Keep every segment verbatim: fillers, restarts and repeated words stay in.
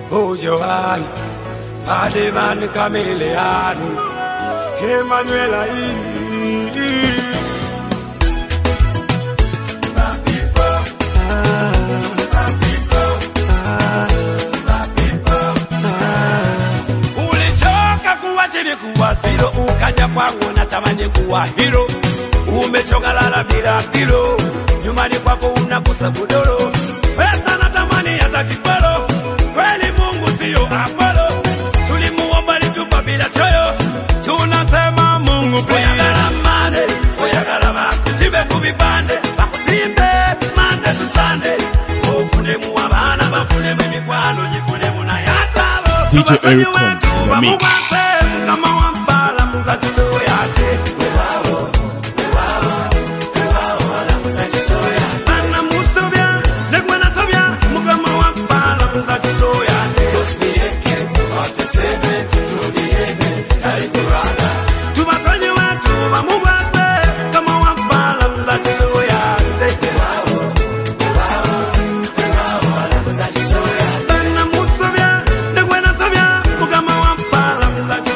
Oh Johan, Pademan Chameleon, Emmanuel Aïe. Kuwa zero ukaja kwangu natamani kuwa hero. Umechoka lala bila kilo, nyumbani kwako unakosa godoro. Pesa natamani hata kipolo, kweli Mungu sio Apollo. Tulimuomba litupa bila choyo, tunasema Mungu please. Oyagala mane, oyagala bakutibe kubipande, bakutimbe mande tusande. Ofune mu abana bafune mu mikwano, jifune mu na yatalo. D J Ericon, the mix. Kama wampala muzazi soyate wewawo wewawo wewawo la muzazi soyate ana musobya negwana sobya mukama wampala muzazi soyate dosnieke otesebe tudiege alikurana tubasonye watu bamugwaze kama wampala muzazi soyate wewawo wewawo wewawo la muzazi soyate ana musobya negwana sobya mukama wampala muzazi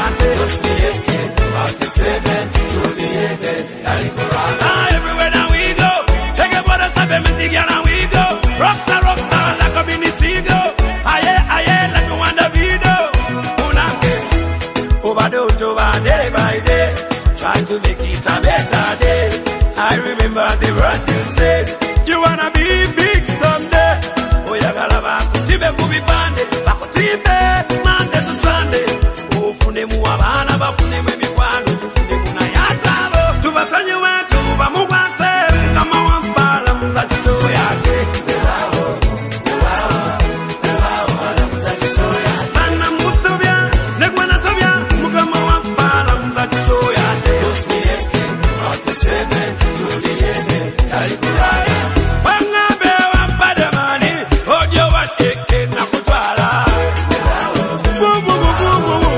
everywhere now we go, take a brother, seven minutes, and we go. Rockstar, rockstar, like a mini seagull. Aye, aye, like a wonder video. Unange, overdose, over day by day, trying to make it a better day. I remember the words you said, you wanna be big someday. Oh, ya galaba, kutibe kubi bande, bakutibe, Monday to Sunday. Oh, fune muabana, bafune me mikwano, fune muna yatalo. Tubasanye wetu bamugwase kama wampala muzazi soyate wewawo wewawo wewawo la muzazi soyate ana musobya negwana sobya mukama wampala muzazi soyate dosnieke otesebe tudiege alikulaya wangabe wampade mani ojo wateke na kutwala wewawo bubu bubu bubu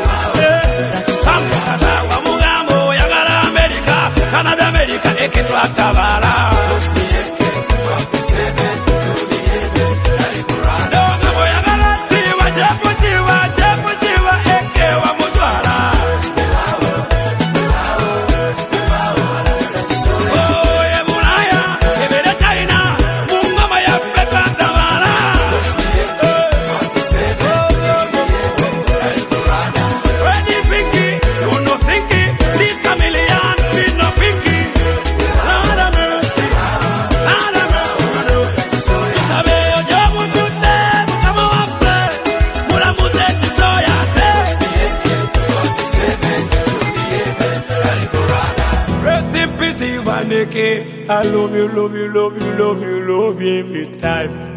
samkaza wa mugambo yagala America Canada America eketwa tabala dosnieke otesebe tudiege alikurana ngabo yagala tiwa jepo tiwa jepo tiwa eke wa mutwala wewawo wewawo wewawo la muzazi soyate oh ebulaya ebele China mungoma ya peka tabala dosnieke otesebe tudiege alikurana when you think you know think this chameleon be no pinky. Lord have mercy, Lord have mercy. Isabe ojo mutute kama wape mula muzechi soyate otesebe tudiege alikurana. Rest in peace, Ivaneke. I love you, love you, love you, love you, love you every time.